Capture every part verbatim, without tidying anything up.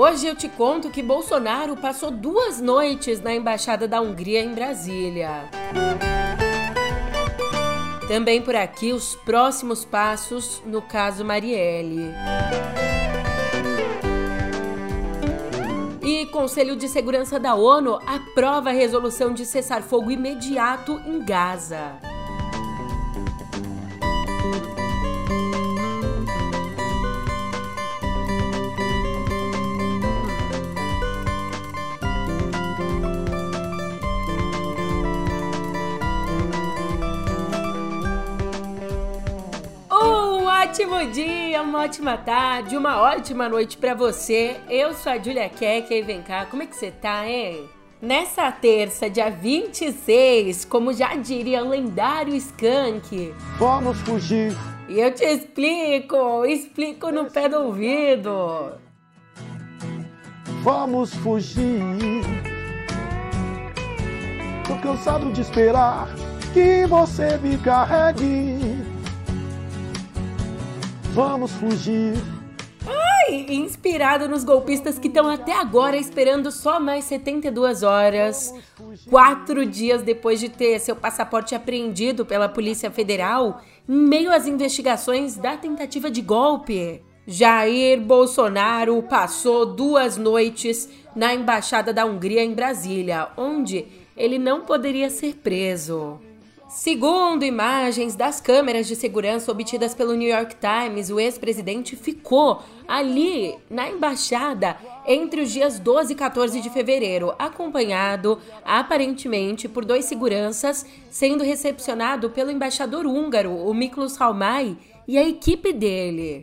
Hoje eu te conto que Bolsonaro passou duas noites na Embaixada da Hungria em Brasília. Também por aqui os próximos passos no caso Marielle. E Conselho de Segurança da ONU aprova a resolução de cessar-fogo imediato em Gaza. Um ótimo dia, uma ótima tarde, uma ótima noite pra você. Eu sou a Julia Keck e vem cá, como é que você tá, hein? Nessa terça, dia vinte e seis, como já diria o lendário Skank, vamos fugir. E eu te explico, explico no pé do ouvido. Vamos fugir. Tô cansado de esperar que você me carregue. Vamos fugir. Ai, inspirado nos golpistas que estão até agora esperando só mais setenta e duas horas, quatro dias depois de ter seu passaporte apreendido pela Polícia Federal, em meio às investigações da tentativa de golpe. Jair Bolsonaro passou duas noites na Embaixada da Hungria em Brasília, onde ele não poderia ser preso. Segundo imagens das câmeras de segurança obtidas pelo New York Times, o ex-presidente ficou ali na embaixada entre os dias doze e quatorze de fevereiro, acompanhado aparentemente por dois seguranças, sendo recepcionado pelo embaixador húngaro, o Miklós Halmai, e a equipe dele.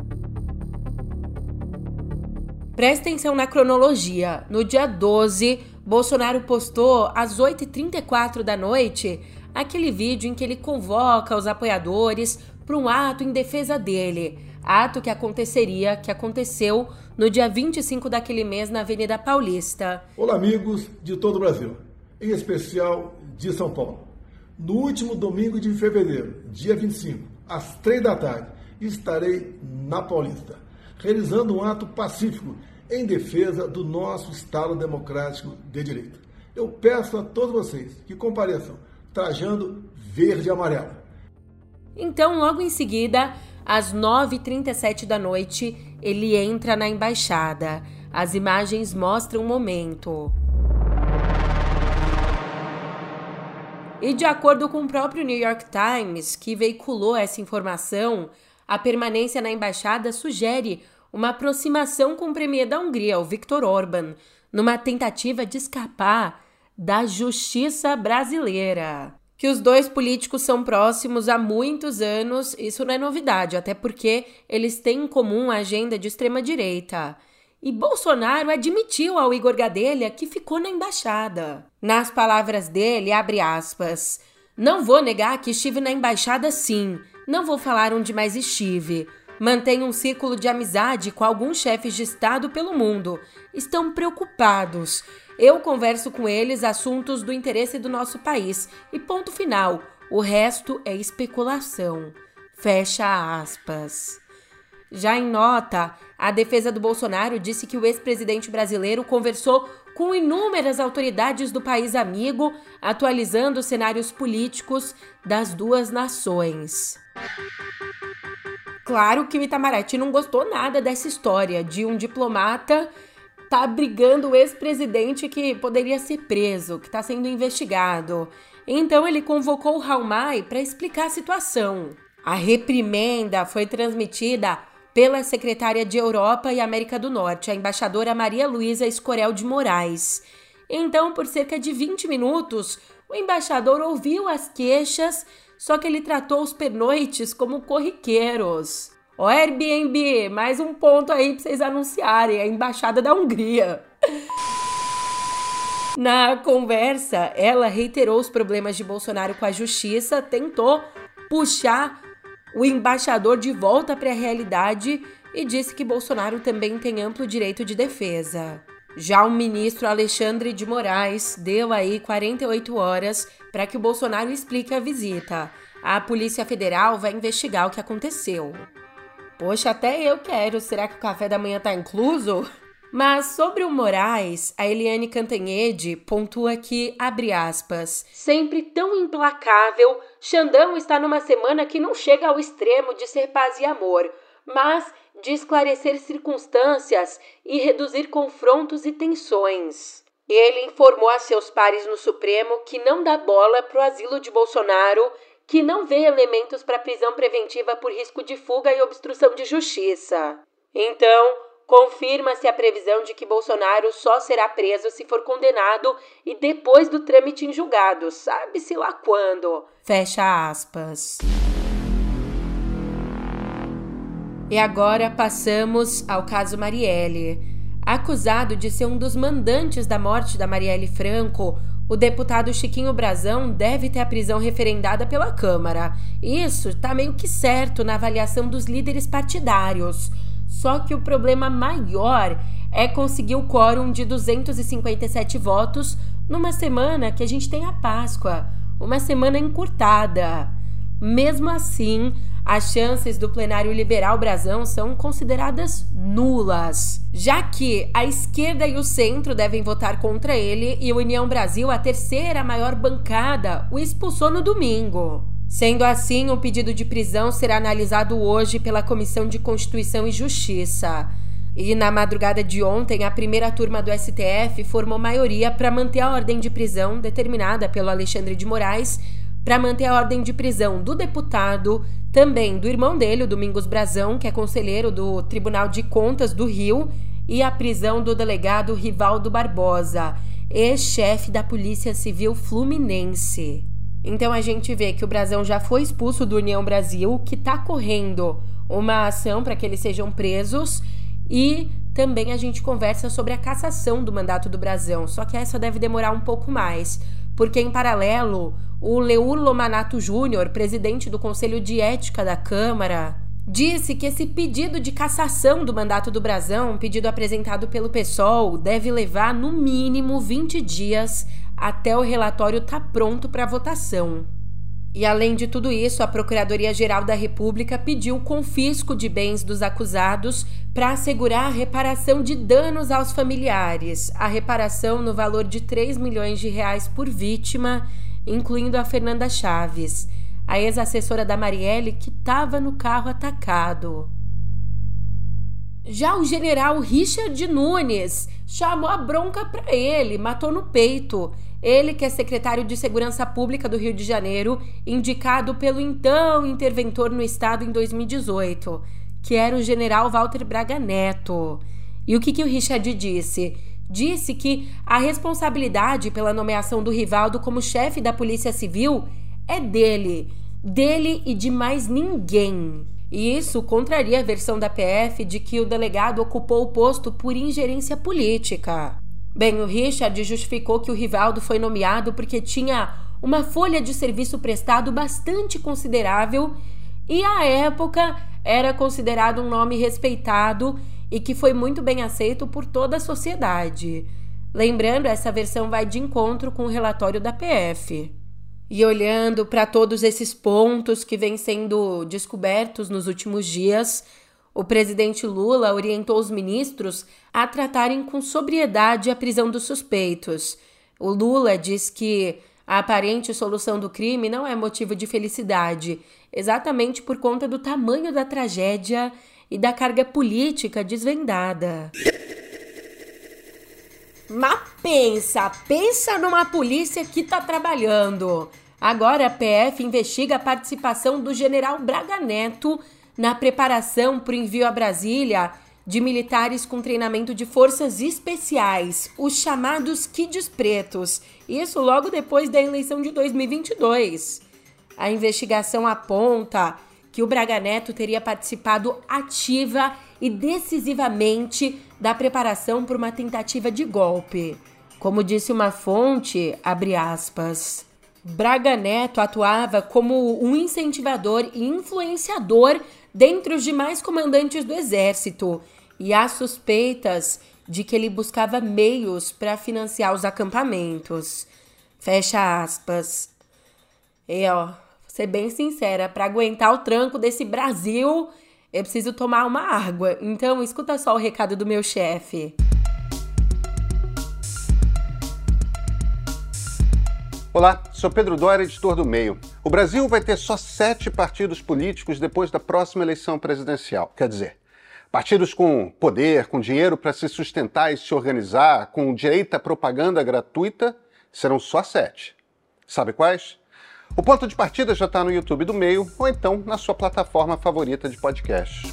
Presta atenção na cronologia. No dia doze, Bolsonaro postou às oito e trinta e quatro da noite aquele vídeo em que ele convoca os apoiadores para um ato em defesa dele. Ato que aconteceria, que aconteceu no dia vinte e cinco daquele mês na Avenida Paulista. Olá, amigos de todo o Brasil, em especial de São Paulo. No último domingo de fevereiro, dia vinte e cinco, às três da tarde, estarei na Paulista, realizando um ato pacífico em defesa do nosso Estado Democrático de Direito. Eu peço a todos vocês que compareçam trajando verde e amarelo. Então, logo em seguida, às nove e trinta e sete da noite, ele entra na embaixada. As imagens mostram o momento. E de acordo com o próprio New York Times, que veiculou essa informação, a permanência na embaixada sugere uma aproximação com o premier da Hungria, o Viktor Orbán, numa tentativa de escapar da justiça brasileira. Que os dois políticos são próximos há muitos anos, isso não é novidade, até porque eles têm em comum a agenda de extrema-direita. E Bolsonaro admitiu ao Igor Gadelha que ficou na embaixada. Nas palavras dele, abre aspas, não vou negar que estive na embaixada sim, não vou falar onde mais estive. Mantenho um círculo de amizade com alguns chefes de Estado pelo mundo. Estão preocupados. Eu converso com eles assuntos do interesse do nosso país. E ponto final. O resto é especulação. Fecha aspas. Já em nota, a defesa do Bolsonaro disse que o ex-presidente brasileiro conversou com inúmeras autoridades do país amigo, atualizando os cenários políticos das duas nações. Claro que o Itamaraty não gostou nada dessa história de um diplomata tá brigando o ex-presidente que poderia ser preso, que está sendo investigado. Então ele convocou o Halmai para explicar a situação. A reprimenda foi transmitida pela secretária de Europa e América do Norte, a embaixadora Maria Luísa Escorel de Moraes. Então, por cerca de vinte minutos, o embaixador ouviu as queixas, só que ele tratou os pernoites como corriqueiros. Ó, Airbnb, mais um ponto aí pra vocês anunciarem, a Embaixada da Hungria. Na conversa, ela reiterou os problemas de Bolsonaro com a justiça, tentou puxar o embaixador de volta para a realidade e disse que Bolsonaro também tem amplo direito de defesa. Já o ministro Alexandre de Moraes deu aí quarenta e oito horas para que o Bolsonaro explique a visita. A Polícia Federal vai investigar o que aconteceu. Poxa, até eu quero. Será que o café da manhã tá incluso? Mas sobre o Moraes, a Eliane Cantanhede pontua que, abre aspas, sempre tão implacável, Xandão está numa semana que não chega ao extremo de ser paz e amor, mas de esclarecer circunstâncias e reduzir confrontos e tensões. Ele informou a seus pares no Supremo que não dá bola para o asilo de Bolsonaro, que não vê elementos para prisão preventiva por risco de fuga e obstrução de justiça. Então, confirma-se a previsão de que Bolsonaro só será preso se for condenado e depois do trâmite em julgado, sabe-se lá quando. Fecha aspas. E agora passamos ao caso Marielle. Acusado de ser um dos mandantes da morte da Marielle Franco, o deputado Chiquinho Brazão deve ter a prisão referendada pela Câmara. Isso está meio que certo na avaliação dos líderes partidários. Só que o problema maior é conseguir o quórum de duzentos e cinquenta e sete votos numa semana que a gente tem a Páscoa, uma semana encurtada. Mesmo assim, as chances do plenário liberar o Brazão são consideradas nulas, já que a esquerda e o centro devem votar contra ele e a União Brasil, a terceira maior bancada, o expulsou no domingo. Sendo assim, o pedido de prisão será analisado hoje pela Comissão de Constituição e Justiça. E na madrugada de ontem, a primeira turma do S T F formou maioria para manter a ordem de prisão determinada pelo Alexandre de Moraes, para manter a ordem de prisão do deputado, também do irmão dele, o Domingos Brazão, que é conselheiro do Tribunal de Contas do Rio, e a prisão do delegado Rivaldo Barbosa, ex-chefe da Polícia Civil Fluminense. Então a gente vê que o Brazão já foi expulso do União Brasil, que está correndo uma ação para que eles sejam presos, e também a gente conversa sobre a cassação do mandato do Brazão, só que essa deve demorar um pouco mais, porque em paralelo, o Leur Lomanato Júnior, presidente do Conselho de Ética da Câmara, disse que esse pedido de cassação do mandato do Brazão, um pedido apresentado pelo PSOL, deve levar no mínimo vinte dias até o relatório estar pronto para votação. E além de tudo isso, a Procuradoria-Geral da República pediu o confisco de bens dos acusados para assegurar a reparação de danos aos familiares, a reparação no valor de três milhões de reais por vítima, incluindo a Fernanda Chaves, a ex-assessora da Marielle que estava no carro atacado. Já o general Richard Nunes chamou a bronca para ele, matou no peito. Ele, que é secretário de Segurança Pública do Rio de Janeiro, indicado pelo então interventor no estado em dois mil e dezoito, que era o general Walter Braga Neto. E o que, que o Richard disse? Disse que a responsabilidade pela nomeação do Rivaldo como chefe da Polícia Civil é dele, dele e de mais ninguém. E isso contraria a versão da P F de que o delegado ocupou o posto por ingerência política. Bem, o Richard justificou que o Rivaldo foi nomeado porque tinha uma folha de serviço prestado bastante considerável e, à época, era considerado um nome respeitado e que foi muito bem aceito por toda a sociedade. Lembrando, essa versão vai de encontro com o relatório da P F. E olhando para todos esses pontos que vêm sendo descobertos nos últimos dias, o presidente Lula orientou os ministros a tratarem com sobriedade a prisão dos suspeitos. O Lula diz que a aparente solução do crime não é motivo de felicidade, exatamente por conta do tamanho da tragédia e da carga política desvendada. Mas pensa, pensa numa polícia que tá trabalhando. Agora a P F investiga a participação do general Braga Neto na preparação para o envio a Brasília de militares com treinamento de forças especiais, os chamados Kids Pretos. Isso logo depois da eleição de dois mil e vinte e dois. A investigação aponta que o Braga Neto teria participado ativa e decisivamente da preparação para uma tentativa de golpe. Como disse uma fonte, abre aspas, Braga Neto atuava como um incentivador e influenciador dentre os demais comandantes do Exército, e há suspeitas de que ele buscava meios para financiar os acampamentos. Fecha aspas. E ó, vou ser bem sincera, para aguentar o tranco desse Brasil, eu preciso tomar uma água. Então, escuta só o recado do meu chefe. Olá, sou Pedro Dória, editor do Meio. O Brasil vai ter só sete partidos políticos depois da próxima eleição presidencial. Quer dizer, partidos com poder, com dinheiro para se sustentar e se organizar, com direito à propaganda gratuita, serão só sete. Sabe quais? O Ponto de Partida já está no YouTube do Meio ou então na sua plataforma favorita de podcast.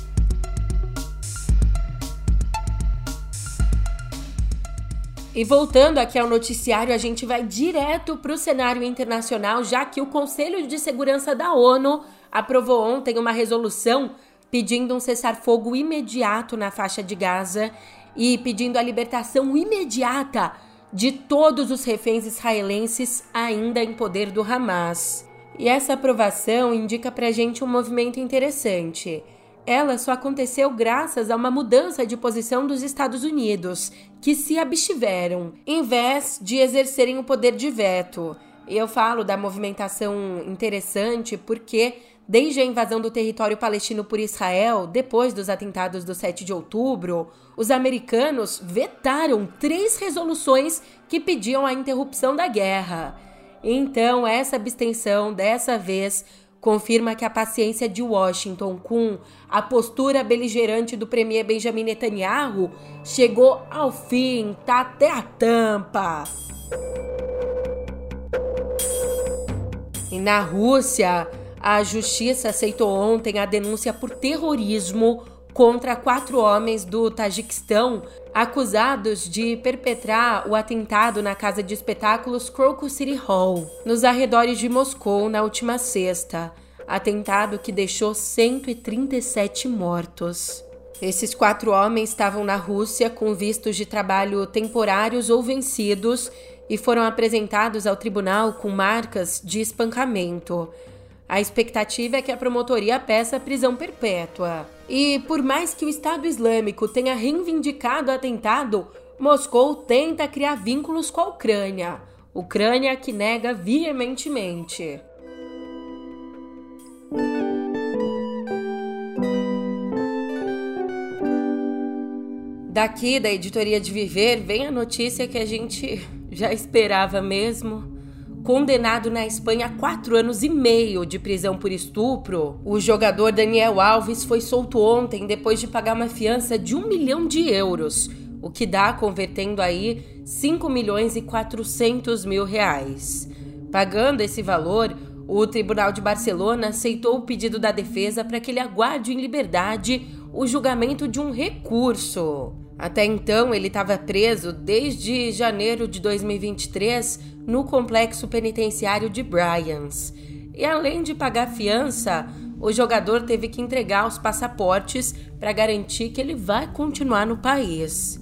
E voltando aqui ao noticiário, a gente vai direto para o cenário internacional, já que o Conselho de Segurança da ONU aprovou ontem uma resolução pedindo um cessar-fogo imediato na faixa de Gaza e pedindo a libertação imediata de todos os reféns israelenses ainda em poder do Hamas. E essa aprovação indica pra gente um movimento interessante. Ela só aconteceu graças a uma mudança de posição dos Estados Unidos, que se abstiveram, em vez de exercerem o poder de veto. E eu falo da movimentação interessante porque, desde a invasão do território palestino por Israel, depois dos atentados do sete de outubro, os americanos vetaram três resoluções que pediam a interrupção da guerra. Então, essa abstenção, dessa vez, confirma que a paciência de Washington com a postura beligerante do premier Benjamin Netanyahu chegou ao fim, tá até a tampa. E na Rússia, a justiça aceitou ontem a denúncia por terrorismo contra quatro homens do Tajiquistão acusados de perpetrar o atentado na casa de espetáculos Crocus City Hall, nos arredores de Moscou, na última sexta. Atentado que deixou cento e trinta e sete mortos. Esses quatro homens estavam na Rússia com vistos de trabalho temporários ou vencidos e foram apresentados ao tribunal com marcas de espancamento. A expectativa é que a promotoria peça prisão perpétua. E por mais que o Estado Islâmico tenha reivindicado o atentado, Moscou tenta criar vínculos com a Ucrânia. Ucrânia que nega veementemente. Daqui da Editoria de Viver vem a notícia que a gente já esperava mesmo. Condenado na Espanha a quatro anos e meio de prisão por estupro, o jogador Daniel Alves foi solto ontem depois de pagar uma fiança de um milhão de euros, o que dá, convertendo aí, cinco milhões e quatrocentos mil reais. Pagando esse valor, o Tribunal de Barcelona aceitou o pedido da defesa para que ele aguarde em liberdade o julgamento de um recurso. Até então, ele estava preso desde janeiro de dois mil e vinte e três no complexo penitenciário de Brians. E além de pagar fiança, o jogador teve que entregar os passaportes para garantir que ele vai continuar no país.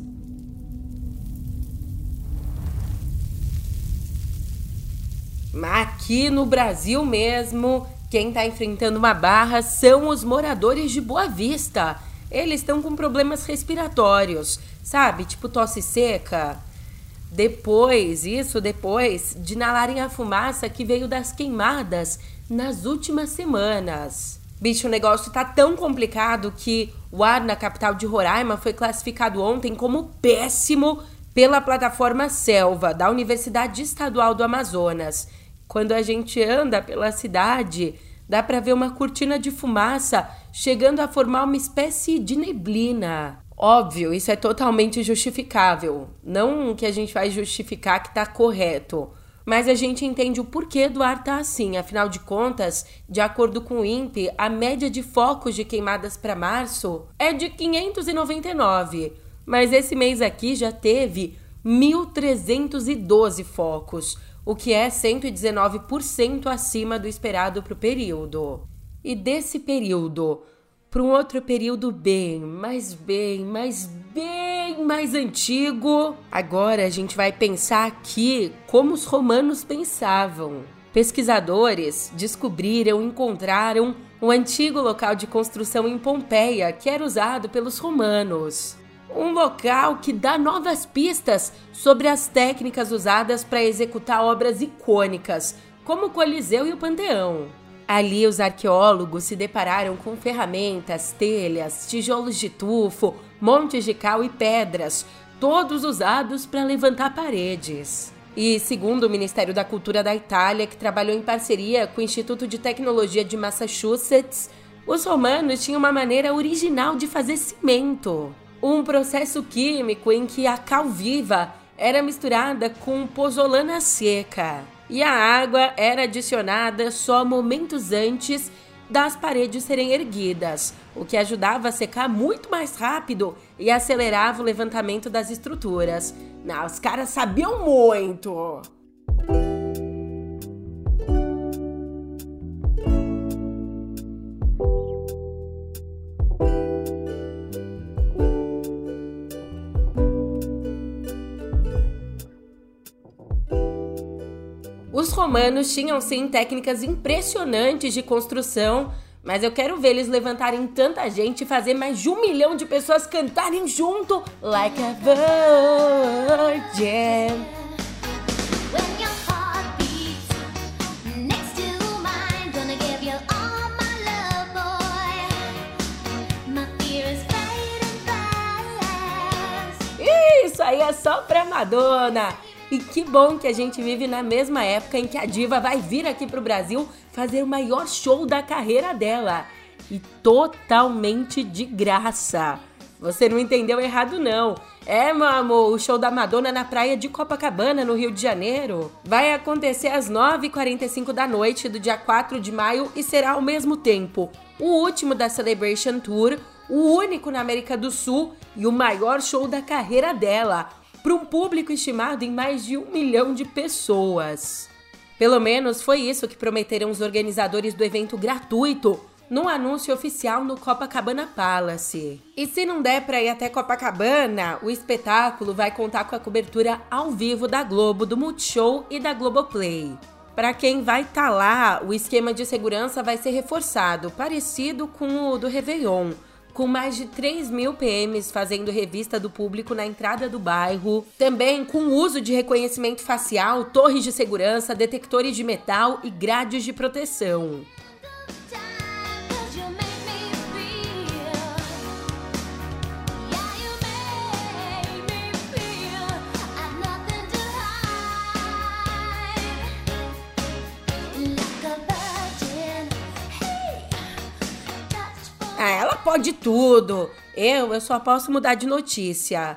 Mas aqui no Brasil mesmo, quem está enfrentando uma barra são os moradores de Boa Vista. Eles estão com problemas respiratórios, sabe? Tipo tosse seca. Depois, isso depois de inalarem a fumaça que veio das queimadas nas últimas semanas. Bicho, o negócio tá tão complicado que o ar na capital de Roraima foi classificado ontem como péssimo pela plataforma Selva, da Universidade Estadual do Amazonas. Quando a gente anda pela cidade, dá para ver uma cortina de fumaça chegando a formar uma espécie de neblina. Óbvio, isso é totalmente justificável. Não que a gente vai justificar que tá correto, mas a gente entende o porquê do ar tá assim. Afinal de contas, de acordo com o INPE, a média de focos de queimadas para março é de quinhentos e noventa e nove, mas esse mês aqui já teve mil trezentos e doze focos, o que é cento e dezenove por cento acima do esperado para o período. E desse período para um outro período bem, mais bem, mais bem mais antigo, agora a gente vai pensar aqui como os romanos pensavam. Pesquisadores descobriram e encontraram um antigo local de construção em Pompeia que era usado pelos romanos. Um local que dá novas pistas sobre as técnicas usadas para executar obras icônicas, como o Coliseu e o Panteão. Ali, os arqueólogos se depararam com ferramentas, telhas, tijolos de tufo, montes de cal e pedras, todos usados para levantar paredes. E segundo o Ministério da Cultura da Itália, que trabalhou em parceria com o Instituto de Tecnologia de Massachusetts, os romanos tinham uma maneira original de fazer cimento. Um processo químico em que a cal viva era misturada com pozolana seca e a água era adicionada só momentos antes das paredes serem erguidas, o que ajudava a secar muito mais rápido e acelerava o levantamento das estruturas. Não, os caras sabiam muito! Os romanos tinham sim técnicas impressionantes de construção, mas eu quero ver eles levantarem tanta gente e fazer mais de um milhão de pessoas cantarem junto, like a virgin. Isso aí é só pra Madonna! E que bom que a gente vive na mesma época em que a diva vai vir aqui pro Brasil fazer o maior show da carreira dela. E totalmente de graça. Você não entendeu errado, não. É, meu amor, o show da Madonna na praia de Copacabana, no Rio de Janeiro. Vai acontecer às nove e quarenta e cinco da noite do dia quatro de maio e será ao mesmo tempo o último da Celebration Tour, o único na América do Sul e o maior show da carreira dela, para um público estimado em mais de um milhão de pessoas. Pelo menos foi isso que prometeram os organizadores do evento gratuito num anúncio oficial no Copacabana Palace. E se não der para ir até Copacabana, o espetáculo vai contar com a cobertura ao vivo da Globo, do Multishow e da Globoplay. Para quem vai estar tá lá, o esquema de segurança vai ser reforçado, parecido com o do Réveillon, com mais de três mil P Ms fazendo revista do público na entrada do bairro, também com uso de reconhecimento facial, torres de segurança, detectores de metal e grades de proteção. Ah, ela pode tudo. Eu, eu só posso mudar de notícia.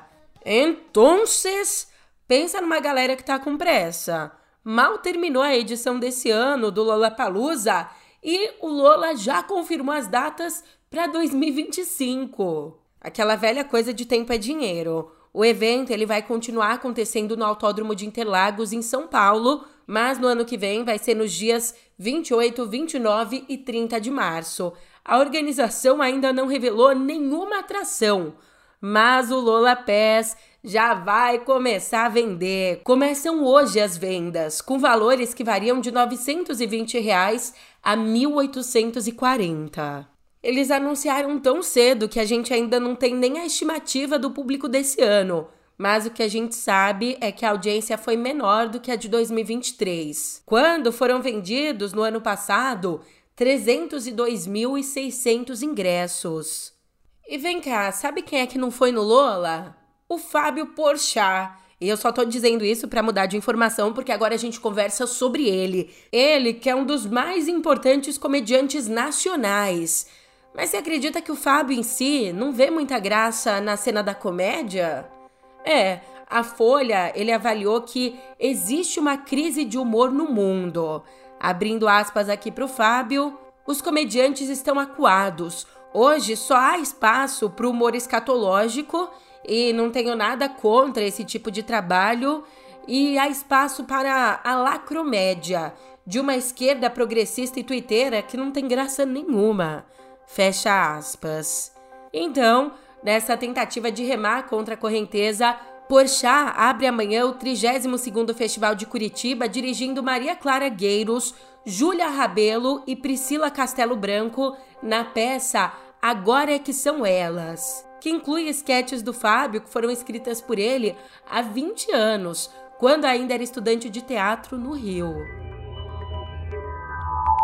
Entonces, pensa numa galera que tá com pressa. Mal terminou a edição desse ano do Lollapalooza e o Lola já confirmou as datas para dois mil e vinte e cinco. Aquela velha coisa de tempo é dinheiro. O evento ele vai continuar acontecendo no Autódromo de Interlagos, em São Paulo, mas no ano que vem vai ser nos dias vinte e oito, vinte e nove e trinta de março. A organização ainda não revelou nenhuma atração, mas o Lollapass já vai começar a vender. Começam hoje as vendas, com valores que variam de novecentos e vinte reais a mil oitocentos e quarenta. Eles anunciaram tão cedo que a gente ainda não tem nem a estimativa do público desse ano, mas o que a gente sabe é que a audiência foi menor do que a de dois mil e vinte e três, quando foram vendidos no ano passado trezentos e dois mil e seiscentos ingressos. E vem cá, sabe quem é que não foi no Lola? O Fábio Porchat. E eu só tô dizendo isso pra mudar de informação, porque agora a gente conversa sobre ele. Ele que é um dos mais importantes comediantes nacionais. Mas você acredita que o Fábio em si não vê muita graça na cena da comédia? É, a Folha, ele avaliou que existe uma crise de humor no mundo. Abrindo aspas aqui para o Fábio, os comediantes estão acuados. Hoje só há espaço para o humor escatológico e não tenho nada contra esse tipo de trabalho. E há espaço para a lacromédia, de uma esquerda progressista e tuiteira que não tem graça nenhuma. Fecha aspas. Então, nessa tentativa de remar contra a correnteza, Porchat abre amanhã o trigésimo segundo Festival de Curitiba, dirigindo Maria Clara Gueiros, Júlia Rabelo e Priscila Castelo Branco na peça Agora é que São Elas, que inclui esquetes do Fábio que foram escritas por ele há vinte anos, quando ainda era estudante de teatro no Rio.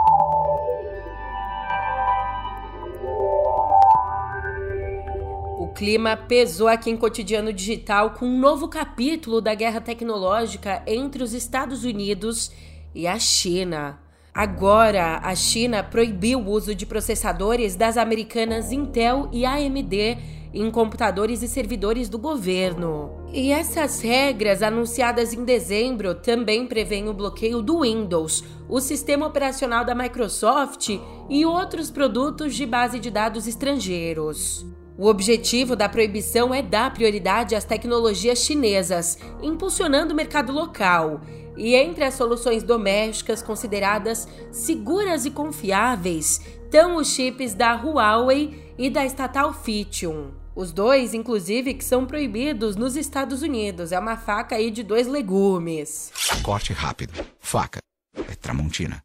O clima pesou aqui em Cotidiano Digital com um novo capítulo da guerra tecnológica entre os Estados Unidos e a China. Agora, a China proibiu o uso de processadores das americanas Intel e A M D em computadores e servidores do governo. E essas regras, anunciadas em dezembro, também prevêem o bloqueio do Windows, o sistema operacional da Microsoft e outros produtos de base de dados estrangeiros. O objetivo da proibição é dar prioridade às tecnologias chinesas, impulsionando o mercado local. E entre as soluções domésticas consideradas seguras e confiáveis estão os chips da Huawei e da estatal Phytium. Os dois, inclusive, que são proibidos nos Estados Unidos. É uma faca aí de dois legumes. Corte rápido. Faca. É Tramontina.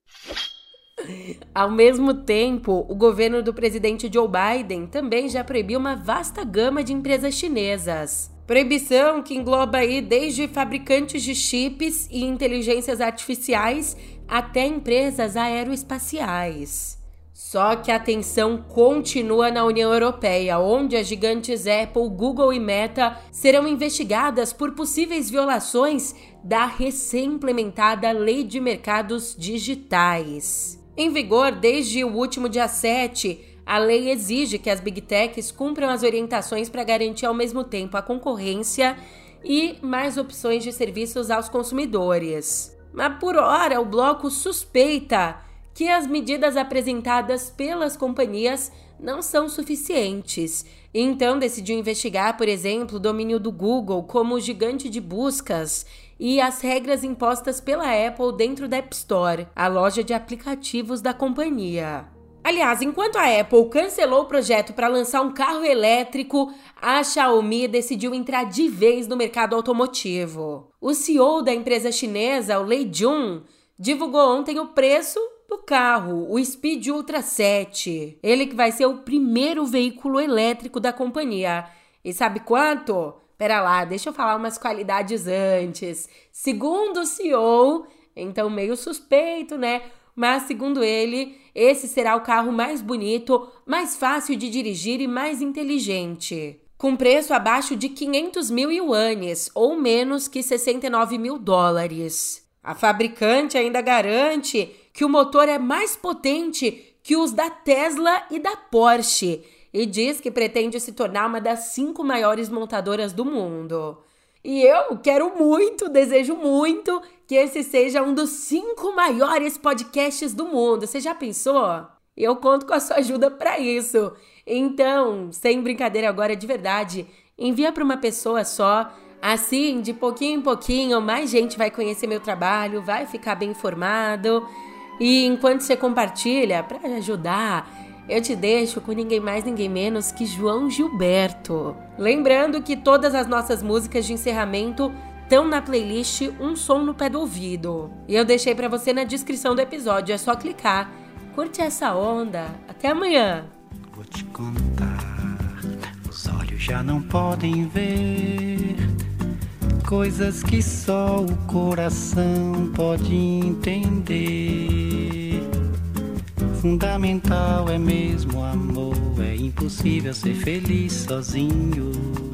Ao mesmo tempo, o governo do presidente Joe Biden também já proibiu uma vasta gama de empresas chinesas. Proibição que engloba aí desde fabricantes de chips e inteligências artificiais até empresas aeroespaciais. Só que a tensão continua na União Europeia, onde as gigantes Apple, Google e Meta serão investigadas por possíveis violações da recém-implementada Lei de Mercados Digitais. Em vigor desde o último dia sete, a lei exige que as Big Techs cumpram as orientações para garantir ao mesmo tempo a concorrência e mais opções de serviços aos consumidores. Mas por hora, o bloco suspeita que as medidas apresentadas pelas companhias não são suficientes. Então decidiu investigar, por exemplo, o domínio do Google como gigante de buscas e as regras impostas pela Apple dentro da App Store, a loja de aplicativos da companhia. Aliás, enquanto a Apple cancelou o projeto para lançar um carro elétrico, a Xiaomi decidiu entrar de vez no mercado automotivo. O C E O da empresa chinesa, o Lei Jun, divulgou ontem o preço do carro, o Speed Ultra sete. Ele que vai ser o primeiro veículo elétrico da companhia. E sabe quanto? Pera lá, deixa eu falar umas qualidades antes. Segundo o C E O, então meio suspeito, né? Mas, segundo ele, esse será o carro mais bonito, mais fácil de dirigir e mais inteligente. Com preço abaixo de quinhentos mil yuanes, ou menos que sessenta e nove mil dólares. A fabricante ainda garante que o motor é mais potente que os da Tesla e da Porsche e diz que pretende se tornar uma das cinco maiores montadoras do mundo. E eu quero muito, desejo muito que esse seja um dos cinco maiores podcasts do mundo. Você já pensou? Eu conto com a sua ajuda para isso. Então, sem brincadeira agora, de verdade, envia para uma pessoa só. Assim, de pouquinho em pouquinho, mais gente vai conhecer meu trabalho, vai ficar bem informado. E enquanto você compartilha, para ajudar, eu te deixo com ninguém mais, ninguém menos que João Gilberto. Lembrando que todas as nossas músicas de encerramento estão na playlist Um Som no Pé do Ouvido. E eu deixei para você na descrição do episódio, é só clicar. Curte essa onda. Até amanhã. Vou te contar, os olhos já não podem ver coisas que só o coração pode entender. Fundamental é mesmo amor, é impossível ser feliz sozinho.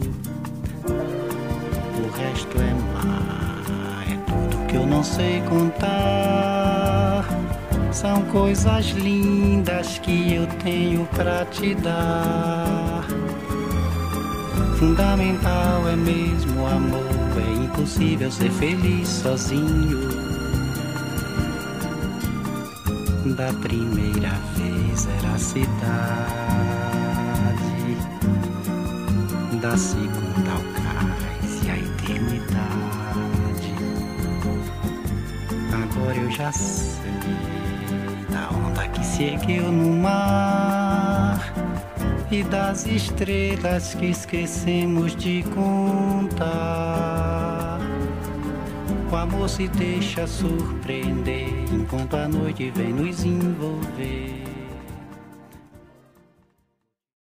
O resto é mar, é tudo que eu não sei contar. São coisas lindas que eu tenho pra te dar. Fundamental é mesmo amor, é impossível ser feliz sozinho. Da primeira vez era a cidade, da segunda ao cais e a eternidade. Agora eu já sei da onda que se ergueu no mar e das estrelas que esquecemos de contar. O amor se deixa surpreender enquanto a noite vem nos envolver.